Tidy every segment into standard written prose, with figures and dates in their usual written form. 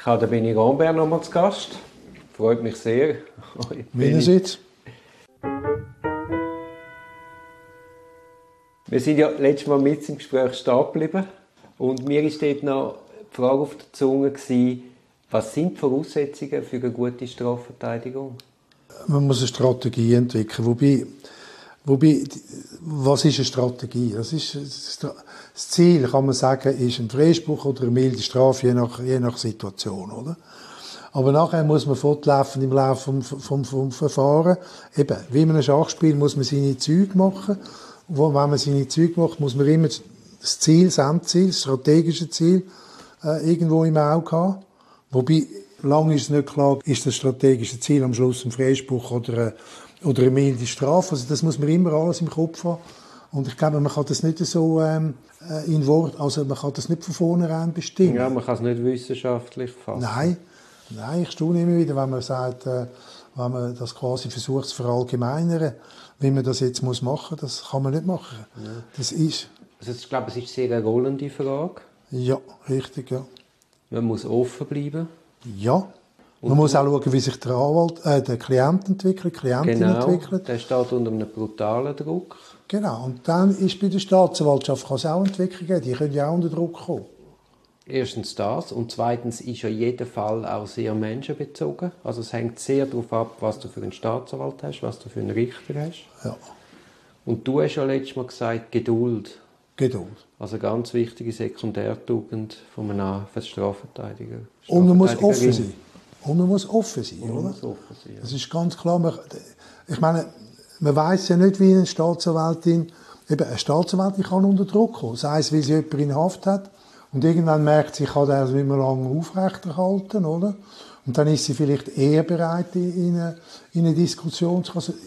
Ich habe den Benny Rambert noch mal zu Gast. Freut mich sehr. Meinerseits. Wir sind ja letztes Mal mit im Gespräch stehen geblieben. Und mir war dort noch die Frage auf der Zunge, was sind die Voraussetzungen für eine gute Strafverteidigung? Man muss eine Strategie entwickeln. Wobei, was ist eine Strategie? Das Ziel, kann man sagen, ist ein Freispruch oder eine milde Strafe, je nach Situation, oder? Aber nachher muss man fortlaufend im Laufe vom Verfahren, eben, wie in einem Schachspiel muss man seine Züge machen. Und wenn man seine Züge macht, muss man immer das Ziel, das Endziel, das strategische Ziel, irgendwo im Auge haben. Wobei, lange ist es nicht klar, ist das strategische Ziel am Schluss ein Freispruch oder eine milde Strafe. Also das muss man immer alles im Kopf haben. Und ich glaube, man kann das nicht so in Wort, also man kann das nicht von vornherein bestimmen. Ja, man kann es nicht wissenschaftlich fassen. Nein, ich staune immer wieder, wenn man sagt, wenn man das quasi versucht zu verallgemeinern, wie man das jetzt machen muss. Das kann man nicht machen. Ja. Also ich glaube, es ist sehr eine rollende Frage. Ja, richtig, ja. Man muss offen bleiben. Ja. Man muss auch schauen, wie sich der Klient entwickelt, die Klientin entwickelt. Der steht unter einem brutalen Druck. Genau, und dann ist bei der Staatsanwaltschaft kann es auch Entwicklungen geben, die können ja auch unter Druck kommen. Erstens das und zweitens ist ja jeder Fall auch sehr menschenbezogen. Also es hängt sehr darauf ab, was du für einen Staatsanwalt hast, was du für einen Richter hast. Ja. Und du hast ja letztes Mal gesagt, Geduld. Geduld. Also eine ganz wichtige Sekundärtugend von einem Strafverteidiger. Und man muss offen sein. Oder? Das ist ganz klar. Ich meine, man weiss ja nicht, wie eine Staatsanwältin, eine Staatsanwältin kann unter Druck kommen. Sei es, weil sie jemanden in Haft hat und irgendwann merkt sie, ich kann das nicht mehr lange aufrechterhalten, oder? Und dann ist sie vielleicht eher bereit, in eine Diskussion zu kommen.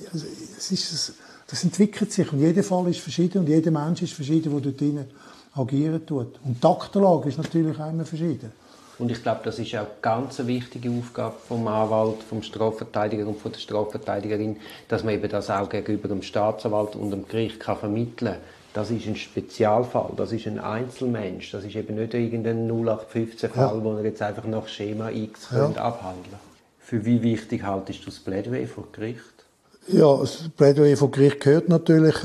Das entwickelt sich und jeder Fall ist verschieden und jeder Mensch ist verschieden, der dort drin agieren tut. Und die Aktenlage ist natürlich auch immer verschieden. Und ich glaube, das ist auch eine ganz wichtige Aufgabe vom Anwalt, vom Strafverteidiger und von der Strafverteidigerin, dass man eben das auch gegenüber dem Staatsanwalt und dem Gericht vermitteln kann. Das ist ein Spezialfall, das ist ein Einzelmensch, das ist eben nicht irgendein 0815-Fall, wo er jetzt einfach nach Schema X abhandeln kann. Für wie wichtig haltest du das Plädoyer vor Gericht? Ja, das Plädoyer vor Gericht gehört natürlich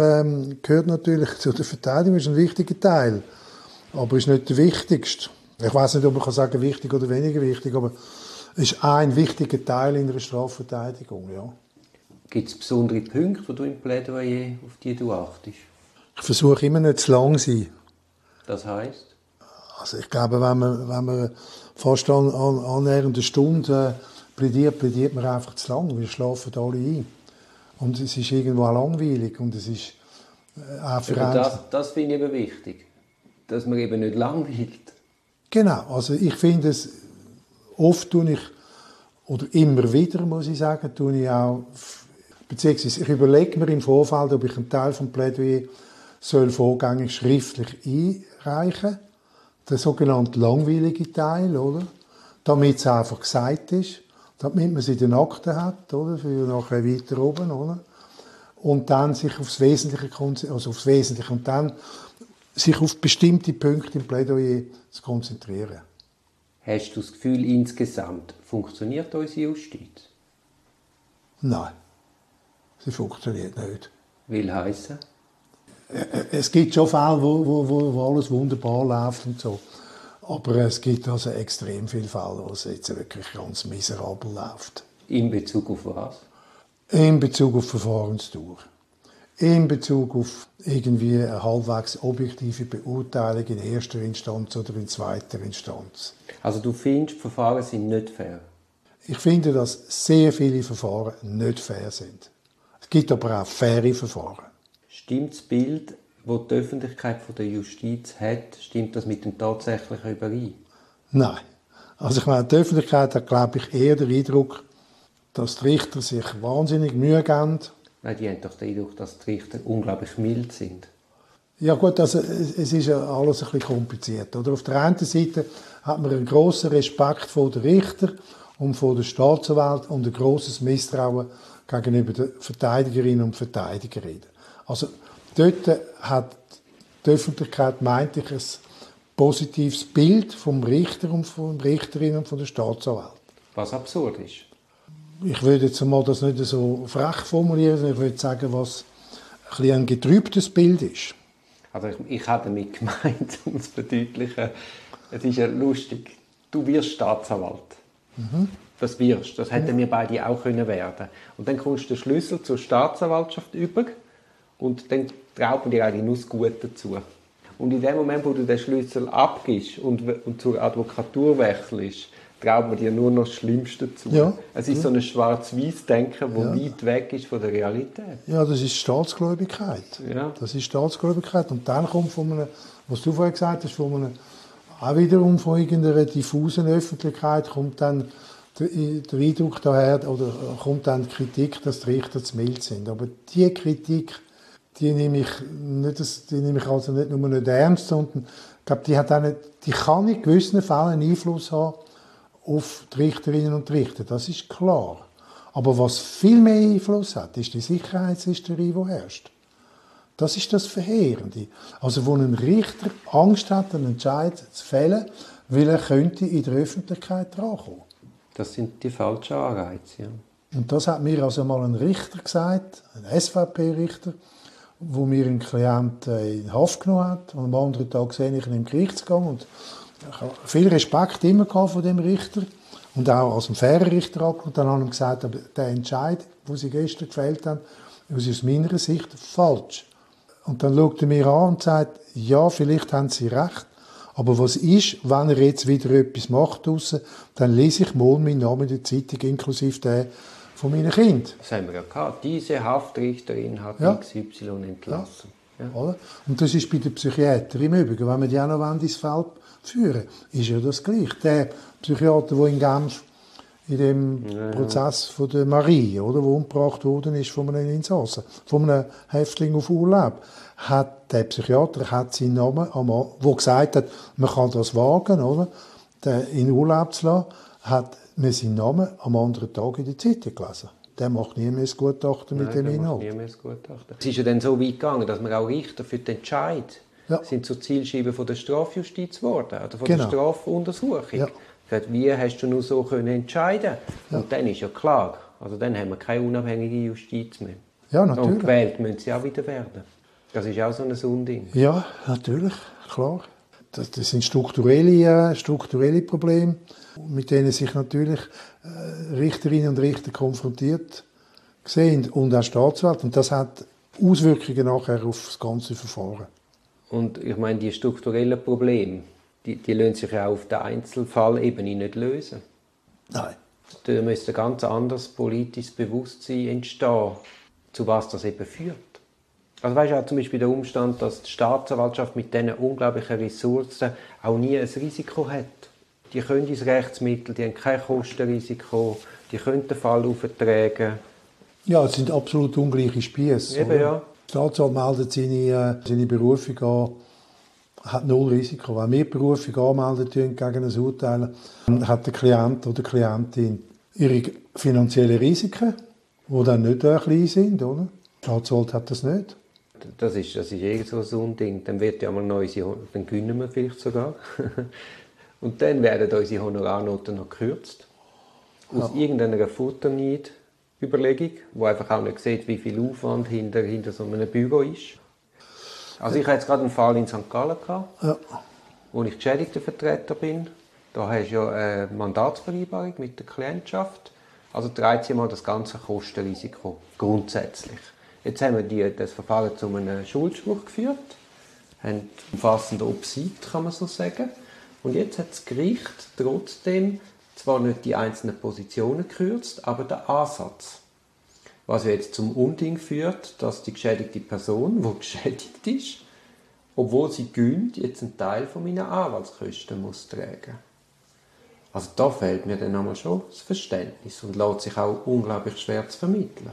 zu der Verteidigung, ist ein wichtiger Teil, aber ist nicht der wichtigste. Ich weiß nicht, ob man sagen kann, wichtig oder weniger wichtig, aber es ist ein wichtiger Teil in einer Strafverteidigung, ja. Gibt es besondere Punkte, die du im Plädoyer, auf die du achtest? Ich versuche immer nicht zu lang zu sein. Das heisst? Also ich glaube, wenn man fast annähernd eine Stunde plädiert man einfach zu lang. Wir schlafen alle ein. Und es ist irgendwo auch langweilig. Und es ist auch für das finde ich eben wichtig, dass man eben nicht langweilt. Genau, also ich finde es, oft tue ich, oder immer wieder, muss ich sagen, tue ich auch, beziehungsweise ich überlege mir im Vorfeld, ob ich einen Teil des Plädoyer vorgängig schriftlich einreichen, der sogenannte langweilige Teil, oder? Damit es einfach gesagt ist, damit man es in den Akten hat, oder? Für nachher weiter oben, oder? Und dann sich aufs Wesentliche und dann sich auf bestimmte Punkte im Plädoyer zu konzentrieren. Hast du das Gefühl, insgesamt funktioniert unsere Justiz? Nein, sie funktioniert nicht. Will heissen? Es gibt schon Fälle, wo alles wunderbar läuft und so. Aber es gibt also extrem viele Fälle, wo es jetzt wirklich ganz miserabel läuft. In Bezug auf was? In Bezug auf Verfahrensdauer. In Bezug auf irgendwie eine halbwegs objektive Beurteilung in erster Instanz oder in zweiter Instanz. Also du findest, die Verfahren sind nicht fair? Ich finde, dass sehr viele Verfahren nicht fair sind. Es gibt aber auch faire Verfahren. Stimmt das Bild, das die Öffentlichkeit von der Justiz hat, stimmt das mit dem tatsächlichen überein? Nein. Also ich meine, die Öffentlichkeit hat, glaube ich, eher den Eindruck, dass die Richter sich wahnsinnig Mühe geben. Nein, die haben doch den Eindruck, dass die Richter unglaublich mild sind. Ja gut, also es ist ja alles ein bisschen kompliziert. Oder? Auf der einen Seite hat man einen grossen Respekt vor den Richtern und vor der Staatsanwalt und ein grosses Misstrauen gegenüber den Verteidigerinnen und Verteidigern. Also dort hat die Öffentlichkeit, meinte ich, ein positives Bild vom Richter und von der Richterin und von der Staatsanwalt. Was absurd ist. Ich würde jetzt mal das nicht so frech formulieren, sondern ich würde sagen, was ein getrübtes Bild ist. Also ich habe damit gemeint, um es zu verdeutlichen, es ist ja lustig, du wirst Staatsanwalt. Das wirst, das hätten wir beide auch können werden. Und dann kommst du den Schlüssel zur Staatsanwaltschaft über und dann rauben dir eigentlich nur das Gute dazu. Und in dem Moment, wo du den Schlüssel abgibst und zur Advokatur wechselst, rauben dir nur noch das Schlimmste dazu. Ja. Es ist so ein Schwarz-Weiß-Denken, das weit weg ist von der Realität. Ja, das ist Staatsgläubigkeit. Ja. Das ist Staatsgläubigkeit. Und dann kommt von einem, was du vorher gesagt hast, von einem, auch wiederum von irgendeiner diffusen Öffentlichkeit kommt dann der Eindruck daher, oder kommt dann die Kritik, dass die Richter zu mild sind. Aber diese Kritik, die nehme ich also nicht nur nicht ernst, sondern ich glaube, die kann in gewissen Fällen Einfluss haben auf die Richterinnen und Richter. Das ist klar. Aber was viel mehr Einfluss hat, ist die Sicherheitshysterie, die herrscht. Das ist das Verheerende. Also wo ein Richter Angst hat, einen Entscheid zu fällen, weil er könnte in der Öffentlichkeit drankommen. Das sind die falschen Anreize. Ja. Und das hat mir also mal ein Richter gesagt, ein SVP-Richter, wo mir ein Klient in Haft genommen hat. Und am anderen Tag sehe ich ihn im Gerichtsgang. Und ich habe viel Respekt immer von dem Richter. Und auch als ein fairer Richter angeschaut. Und dann habe ich ihm gesagt, aber der Entscheid, den Sie gestern gefällt haben, ist aus meiner Sicht falsch. Und dann schaut er mir an und sagt, ja, vielleicht haben Sie recht. Aber was ist, wenn er jetzt wieder etwas macht draussen, dann lese ich morgen meinen Namen in der Zeitung, inklusive den von meinen Kindern. Das haben wir ja gehabt. Diese Haftrichterin hat XY entlassen. Ja. Oder? Und das ist bei den Psychiatern im Übrigen. Wenn wir die auch noch ins Feld führen, ist ja das gleich. Der Psychiater, der in Genf in dem Prozess von der Marie, oder, wo umgebracht worden ist von einem Insassen, von einem Häftling auf Urlaub, der Psychiater hat seinen Namen, der gesagt hat, man kann das wagen, oder, in Urlaub zu lassen, hat man seinen Namen am anderen Tag in der Zeitung gelesen. Der macht nie mehr das Gutachten mit dem Inhalt. Es ist ja dann so weit gegangen, dass man auch Richter für den Entscheid sind zur Zielscheibe von der Strafjustiz geworden, oder von der Strafuntersuchung. Ja. Wie hast du nur so entscheiden können? Und dann ist ja klar, also dann haben wir keine unabhängige Justiz mehr. Ja, natürlich. Und gewählt müssen sie auch wieder werden. Das ist auch so ein Unding. Ja, natürlich, klar. Das sind strukturelle Probleme, mit denen sich natürlich Richterinnen und Richter konfrontiert sehen und auch Staatsanwälte. Und das hat Auswirkungen nachher auf das ganze Verfahren. Und ich meine, die strukturellen Probleme, die lassen sich ja auch auf der Einzelfallebene nicht lösen. Nein. Da müsste ein ganz anderes politisches Bewusstsein entstehen, zu was das eben führt. Also weißt du auch zum Beispiel der Umstand, dass die Staatsanwaltschaft mit diesen unglaublichen Ressourcen auch nie ein Risiko hat. Die können ins Rechtsmittel, die haben kein Kostenrisiko, die können den Fall auftragen. Ja, es sind absolut ungleiche Spiesse. Eben, ja. Die Staatsanwalt meldet seine Berufung an, hat null Risiko. Wenn wir die Berufung anmelden gegen ein Urteil, hat der Klient oder die Klientin ihre finanziellen Risiken, die dann nicht klein sind. Oder? Der Staatsanwalt hat das nicht. Das ist so ein Unding. Dann wird ja mal noch dann gewinnen wir vielleicht sogar. Und dann werden unsere Honorarnoten noch gekürzt. Aus irgendeiner Futterneid-Überlegung, wo einfach auch nicht sieht, wie viel Aufwand hinter so einem Büro ist. Also ich hatte jetzt gerade einen Fall in St. Gallen gehabt, wo ich Geschädigtenvertreter bin. Da hast du ja eine Mandatsvereinbarung mit der Klientschaft. Also trägt sie mal das ganze Kostenrisiko grundsätzlich. Jetzt haben wir das Verfahren zu einem Schuldspruch geführt, haben umfassende Obsid, kann man so sagen. Und jetzt hat das Gericht trotzdem zwar nicht die einzelnen Positionen gekürzt, aber den Ansatz. Was jetzt zum Unding führt, dass die geschädigte Person, die geschädigt ist, obwohl sie gönnt, jetzt einen Teil von meinen Anwaltskosten muss tragen. Also da fehlt mir dann einmal schon das Verständnis und lässt sich auch unglaublich schwer zu vermitteln.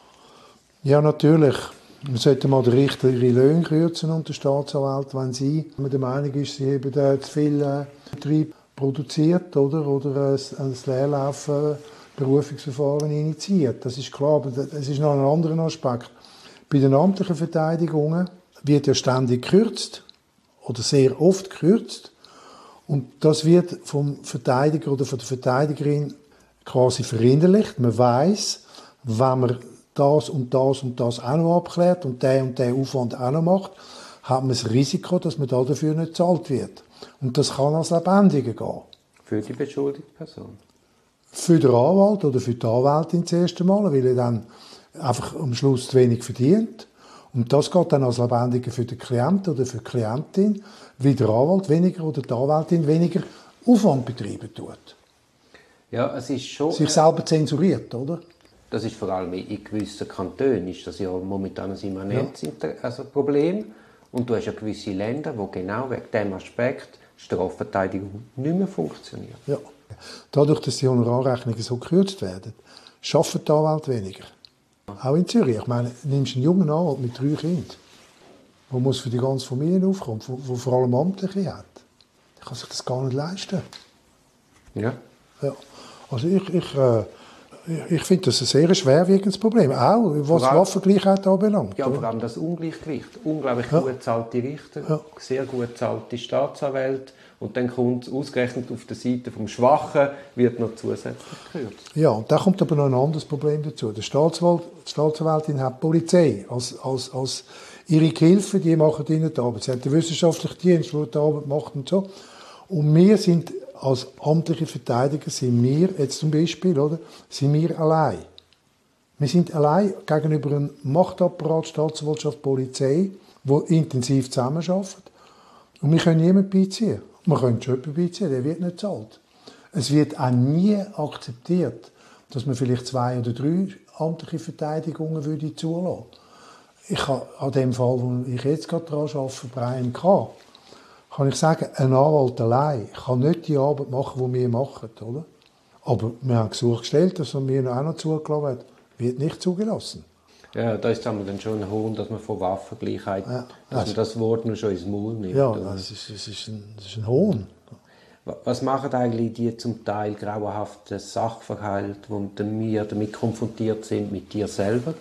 Ja, natürlich. Man sollte mal den Richter ihre Löhne kürzen und der Staatsanwalt, wenn der Meinung ist, sie haben zu viel Betrieb produziert oder ein Leerlauf-Berufungsverfahren initiiert. Das ist klar, aber es ist noch ein anderer Aspekt. Bei den amtlichen Verteidigungen wird ja ständig gekürzt oder sehr oft gekürzt. Und das wird vom Verteidiger oder von der Verteidigerin quasi verinnerlicht. Man weiß, wenn man das und das und das auch noch abklärt und der Aufwand auch noch macht, hat man das Risiko, dass man dafür nicht bezahlt wird. Und das kann als Lebendiger gehen. Für die beschuldigte Person? Für den Anwalt oder für die Anwältin das erste Mal, weil er dann einfach am Schluss zu wenig verdient. Und das geht dann als Lebendiger für den Klienten oder für die Klientin, wie der Anwalt weniger oder die Anwältin weniger Aufwand betreiben tut. Ja, es ist schon... Sich selber zensuriert, oder? Das ist vor allem in gewissen Kantonen ist das ja momentan ein immanentes Problem. Und du hast ja gewisse Länder, wo genau wegen diesem Aspekt Strafverteidigung nicht mehr funktioniert. Ja. Dadurch, dass die Honorarrechnungen so gekürzt werden, arbeiten die Anwälte weniger. Auch in Zürich. Ich meine, nimmst einen jungen Anwalt mit 3 Kindern, der muss für die ganze Familie aufkommen, der vor allem Amtliche hat. Der kann sich das gar nicht leisten. Ja. Ja. Also ich finde das ein sehr schwerwiegendes Problem, auch was Waffengleichheit anbelangt. Ja, vor allem das Ungleichgewicht. Unglaublich gut bezahlte Richter, sehr gut bezahlte Staatsanwälte und dann kommt ausgerechnet auf der Seite vom Schwachen wird noch zusätzlich gekürzt. Ja, und da kommt aber noch ein anderes Problem dazu. Die Staatsanwältin hat die Polizei als ihre Gehilfen, die machen ihnen die Arbeit. Sie hat den wissenschaftlichen Dienst, der die Arbeit macht und so. Und wir sind als amtliche Verteidiger sind wir jetzt zum Beispiel, oder, sind wir allein. Wir sind allein gegenüber einem Machtapparat, Staatsanwaltschaft, Polizei, der intensiv zusammenarbeitet. Und wir können niemanden beiziehen. Wir können jemanden beiziehen, der wird nicht bezahlt. Es wird auch nie akzeptiert, dass man vielleicht 2 oder 3 amtliche Verteidigungen würde zulassen. Ich habe an dem Fall, wo ich jetzt gerade daran arbeite, Brian K., kann ich sagen, ein Anwalt allein kann nicht die Arbeit machen, die wir machen, oder? Aber wir haben Gesuch gestellt, dass er mir auch noch zugelassen wird. Wird nicht zugelassen. Ja, da ist dann schon ein Hohn, dass man von Waffengleichheit, dass man das Wort nur schon ins Maul nimmt. Ja, das ist ein Hohn. Was machen eigentlich die zum Teil grauenhaften Sachverhalte, wo wir damit konfrontiert sind, mit dir selber?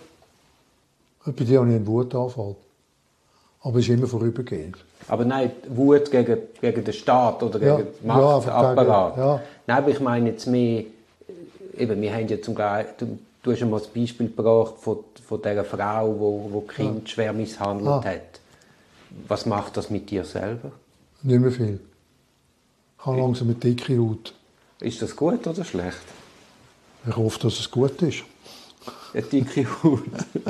Bei dir habe ich einen Wutanfall. Aber es ist immer vorübergehend. Aber nein, Wut gegen den Staat oder gegen den Machtapparat. Ja. Nein, aber ich meine jetzt mehr, eben, wir haben ja zum Teil, du hast einmal das Beispiel gebracht von dieser Frau, die Kind schwer misshandelt hat. Was macht das mit dir selber? Nicht mehr viel. Ich habe langsam eine dicke Haut. Ist das gut oder schlecht? Ich hoffe, dass es gut ist. Eine dicke Haut.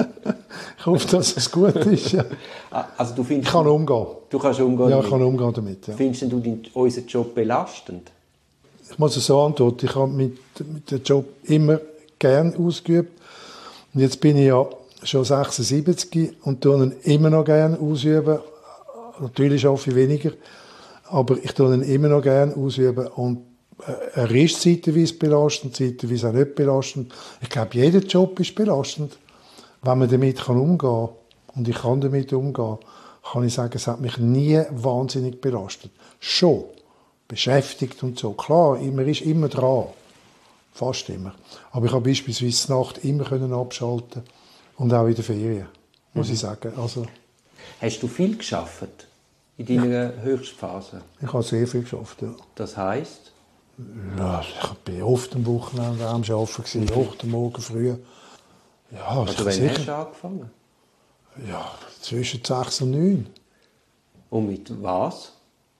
Ich hoffe, dass es gut ist. Ja. Also du findest, ich kann umgehen. Du kannst umgehen Ja, damit? ich kann umgehen damit. Ja. Findest du unseren Job belastend? Ich muss es so antworten. Ich habe mit dem Job immer gern ausgeübt. Und jetzt bin ich ja schon 76 und tue ihn immer noch gern ausüben. Natürlich arbeite ich weniger, aber ich tue ihn immer noch gern ausüben. Und er ist zeitweise belastend, zeitweise auch nicht belastend. Ich glaube, jeder Job ist belastend. Wenn man damit umgehen kann, und ich kann damit umgehen, kann ich sagen, es hat mich nie wahnsinnig belastet. Schon beschäftigt und so. Klar, man ist immer dran. Fast immer. Aber ich habe beispielsweise die Nacht immer abschalten und auch in den Ferien, muss ich sagen. Also, hast du viel gearbeitet in deiner Höchstphase? Ich habe sehr viel geschafft, ja. Das heisst? Ja, ich war oft am Wochenende am Arbeiten, oft am Morgen früh. Ja, also wann hast du angefangen? Ja, zwischen 6 und 9. Und mit was?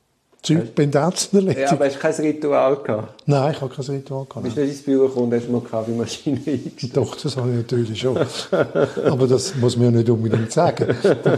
Pendenzen erledigt. Ja, aber hast du kein Ritual gehabt? Nein, ich habe kein Ritual gehabt. Bist du nicht ins Büro gekommen und hast mal die Kaffeemaschine eingestellt? Doch, das habe ich natürlich schon. Aber das muss man ja nicht unbedingt sagen.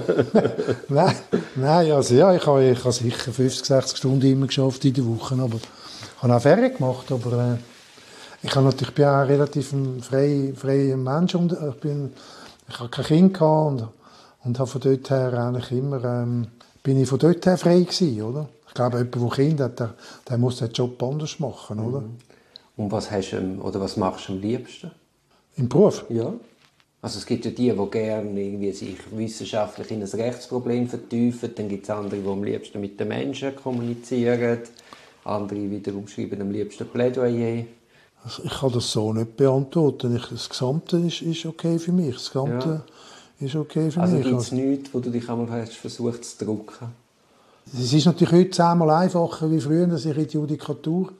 Nein, also ja, ich habe sicher 50, 60 Stunden immer geschafft in der Woche. Aber ich habe auch Ferien gemacht, aber ich bin auch ein relativ freier Mensch. Ich habe kein Kind gehabt und habe von dort her eigentlich immer, bin ich von dort her frei gewesen, oder? Ich glaube, jemand, der Kind hat, der muss den Job anders machen, oder? Und was machst du am liebsten? Im Beruf? Ja. Also es gibt ja die gerne irgendwie sich wissenschaftlich in ein Rechtsproblem vertiefen. Dann gibt es andere, die am liebsten mit den Menschen kommunizieren. Andere wiederum schreiben am liebsten Plädoyer. Also ich kann das so nicht beantworten. Das Gesamte ist okay für mich. Das Gesamte ist okay für mich. Also gibt es nichts, wo du dich einmal hast versucht zu drücken? Es ist natürlich heute 10-mal einfacher wie früher, sich in die Judikatur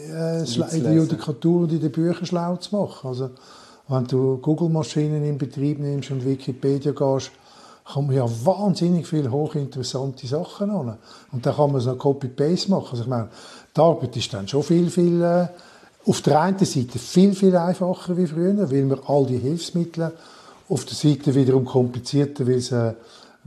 und in den Büchern schlau zu machen. Also, wenn du Google-Maschinen in Betrieb nimmst und Wikipedia gehst, kann man ja wahnsinnig viele hochinteressante Sachen an. Und dann kann man so Copy-Paste machen. Also ich meine, die Arbeit ist dann schon viel auf der einen Seite viel einfacher wie früher, weil wir all die Hilfsmittel auf der Seite wiederum komplizierter, weil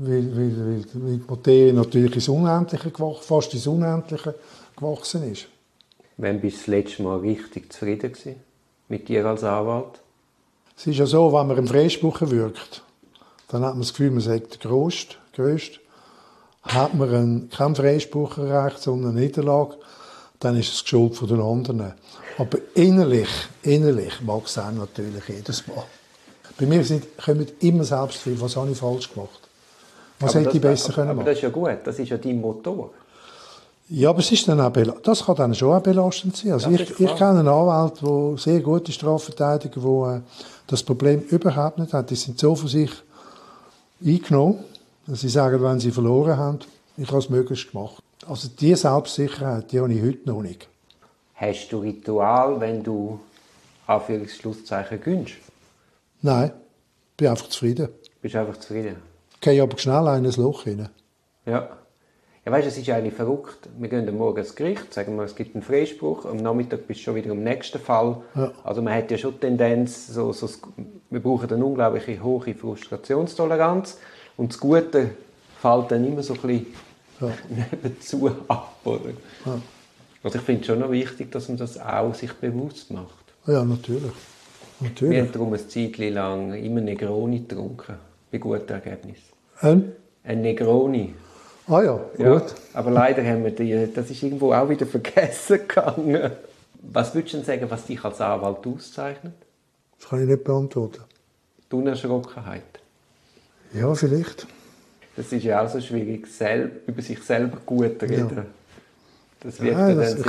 die Materie natürlich fast ins Unendliche gewachsen ist. Wann bist du das letzte Mal richtig zufrieden gewesen mit dir als Anwalt? Es ist ja so, wenn man im Freispruch wirkt, dann hat man das Gefühl, man sei der Grösste. Hat man keinen Freispruch erreicht, sondern eine Niederlage, dann ist es die Schuld von den anderen. Aber innerlich mag es einem natürlich jedes Mal. Bei mir kommen immer Selbstzweifel, was habe ich falsch gemacht? Was hätte ich besser machen können? Aber das ist ja gut, das ist ja dein Motor. Ja, aber es ist dann auch das kann dann schon auch belastend sein. Also ich kenne einen Anwalt, der sehr gute Strafverteidiger, der das Problem überhaupt nicht hat. Die sind so von sich eingenommen, dass sie sagen, wenn sie verloren haben, ich habe es möglichst gemacht. Also diese Selbstsicherheit, die habe ich heute noch nicht. Hast du Ritual, wenn du Anführungs-Schlusszeichen gönnst? Nein, ich bin einfach zufrieden. Bist du einfach zufrieden? Ich gehe aber schnell in ein Loch rein. Ja. Ja, weißt, es ist eigentlich verrückt. Wir gehen morgen ins Gericht, sagen wir, es gibt einen Freispruch, am Nachmittag bist du schon wieder im nächsten Fall. Ja. Also man hat ja schon die Tendenz, wir brauchen eine unglaublich hohe Frustrationstoleranz und das Gute fällt dann immer so ein bisschen nebenzu ab. Oder? Ja. Also ich finde es schon noch wichtig, dass man das auch sich bewusst macht. Ja, natürlich. Wir haben darum ein Zeitchen lang immer Negroni getrunken, bei guten Ergebnissen. Ein Negroni. Ah ja, gut. Ja, aber leider haben wir das ist irgendwo auch wieder vergessen gegangen. Was würdest du denn sagen, was dich als Anwalt auszeichnet? Das kann ich nicht beantworten. Die Unerschrockenheit? Ja, vielleicht. Das ist ja auch so schwierig, über sich selber gut reden. Ja. Das wird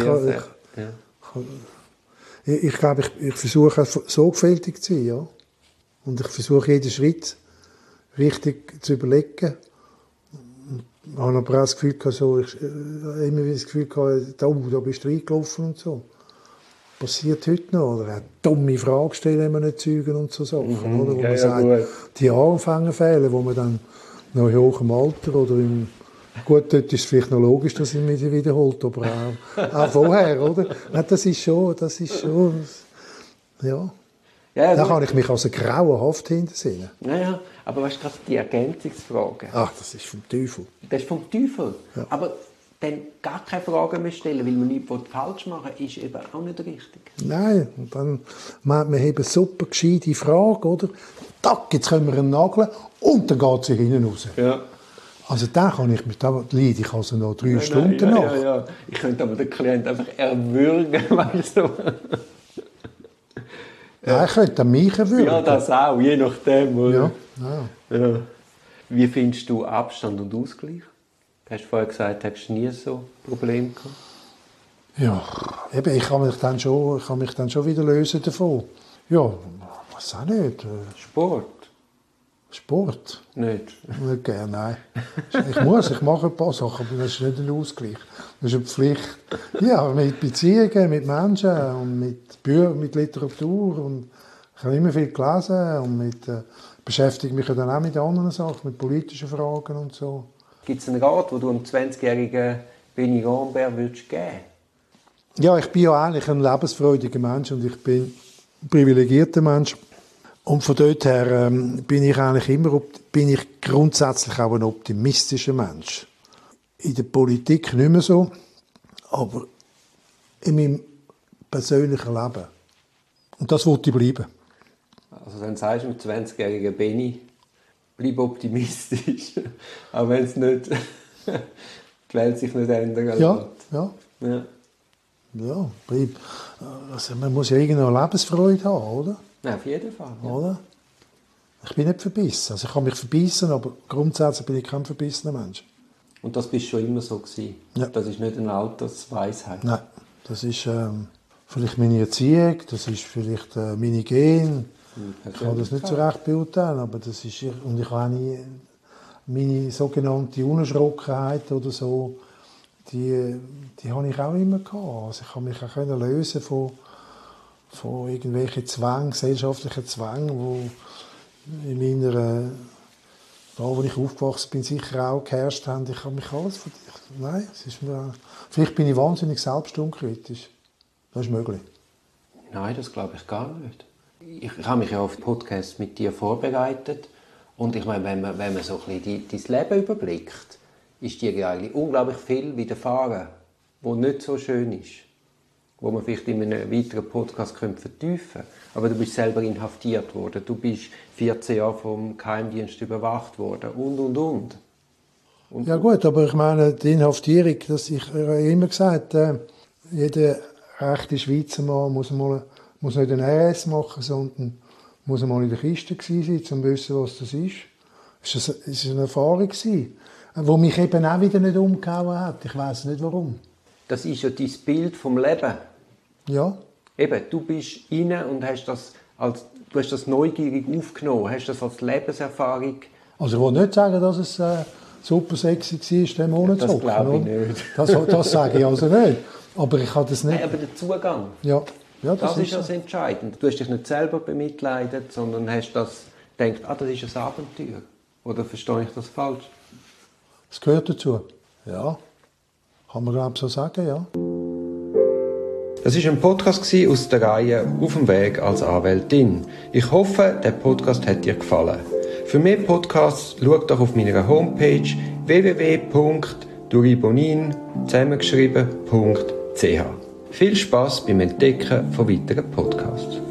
Ich glaube, ich versuche sorgfältig zu sein. Ja? Und ich versuche jeden Schritt richtig zu überlegen. Ich habe aber auch das Gefühl, immer wieder das Gefühl, da bist du reingelaufen und so. Passiert heute noch. Oder eine dumme Frage stellen, wenn wir nicht zeugen und so Sachen. Oder? Wo man sagt, die Anfänge fehlen, wo man dann noch in hohem Alter oder gut, dort ist es vielleicht noch logisch, dass ich mich wiederholt, aber auch vorher, oder? Nein, das ist schon, ja. Ja, da kann ich mich also grauenhaft hintersehen. Ja, aber weißt du, gerade die Ergänzungsfrage. Ach, das ist vom Teufel. Das ist vom Teufel? Ja. Aber dann gar keine Fragen mehr stellen, weil man nichts falsch machen will, ist eben auch nicht richtig. Nein, und dann meint man eben super gescheite Frage, oder? Tack, jetzt können wir einen nageln und dann geht sie hinten raus. Ja. Also da kann ich mich, da leide ich also noch 3 Stunden nach. Ja. Ich könnte aber den Klienten einfach erwürgen, weißt du. Nein, ich könnte mich erwürgen. Ja, das auch, je nachdem. Oder? Ja. Wie findest du Abstand und Ausgleich? Du hast vorher gesagt, hast du nie so Probleme gehabt? Ja, eben, ich kann mich dann schon wieder lösen davon. Ja, was auch nicht. Sport? Nicht? Nicht gerne, nein. Ich mache ein paar Sachen, aber das ist nicht ein Ausgleich. Das ist eine Pflicht. Ja, mit Beziehungen, mit Menschen und mit Literatur. Und ich habe immer viel gelesen und beschäftige mich dann auch mit anderen Sachen, mit politischen Fragen und so. Gibt es einen Rat, den du einem 20-jährigen Benny Rambert würdest geben? Ja, ich bin ja eigentlich ein lebensfreudiger Mensch und ich bin ein privilegierter Mensch. Und von dort her bin ich grundsätzlich auch ein optimistischer Mensch. In der Politik nicht mehr so, aber in meinem persönlichen Leben. Und das wollte ich bleiben. Also dann sagst du dem 20-jährigen Benni, bleib optimistisch, auch wenn es nicht die Welt sich nicht ändern lässt. Ja, bleib. Also man muss ja irgendeine Lebensfreude haben, oder? Ja, auf jeden Fall. Ja. Oder? Ich bin nicht verbissen. Also ich kann mich verbissen, aber grundsätzlich bin ich kein verbissener Mensch. Und das bist schon immer so gewesen? Ja. Das ist nicht eine Altersweisheit? Nein, das ist vielleicht meine Erziehung, das ist vielleicht meine Gene. Ich kann das nicht so recht beurteilen, aber das ist... Und ich habe meine sogenannte Unerschrockenheit oder so, die habe ich auch immer gehabt. Also ich habe mich auch lösen von irgendwelchen Zwängen, gesellschaftlichen Zwängen, die in meiner, da wo ich aufgewachsen bin, sicher auch geherrscht haben. Ich habe mich alles von nein, es ist mir, vielleicht bin ich wahnsinnig selbstunkritisch. Das ist möglich. Nein, das glaube ich gar nicht. Ich habe mich ja auf den Podcast mit dir vorbereitet. Und ich meine, wenn man so ein bisschen dein Leben überblickt, ist dir eigentlich unglaublich viel widerfahren, was nicht so schön ist. Wo man vielleicht in einem weiteren Podcast vertiefen könnte. Aber du bist selber inhaftiert worden. Du bist 14 Jahre vom Geheimdienst überwacht worden. Und. Ja gut, aber ich meine, die Inhaftierung, ich habe immer gesagt, jeder rechte Schweizer Mann muss nicht einen RS machen, sondern muss mal in der Kiste gewesen sein, um zu wissen, was das ist. Es war eine Erfahrung, die mich eben auch wieder nicht umgehauen hat. Ich weiss nicht, warum. Das ist ja dein Bild vom Leben. Ja. Eben, du bist rein und hast das neugierig aufgenommen, hast das als Lebenserfahrung. Also ich will nicht sagen, dass es super sexy war, den Monat zu hocken. Das glaube ich nicht. Das sage ich also nicht. Aber ich habe das nicht. Nein, aber der Zugang. Ja. Ja, das ist das Entscheidende. Du hast dich nicht selber bemitleidet, sondern hast gedacht, das ist ein Abenteuer. Oder verstehe ich das falsch? Das gehört dazu. Ja. Kann man glaube ich so sagen, ja. Das war ein Podcast aus der Reihe «Auf dem Weg als Anwältin». Ich hoffe, der Podcast hat dir gefallen. Für mehr Podcasts schau doch auf meiner Homepage www.duribonin zusammengeschrieben.ch. Viel Spass beim Entdecken von weiteren Podcasts.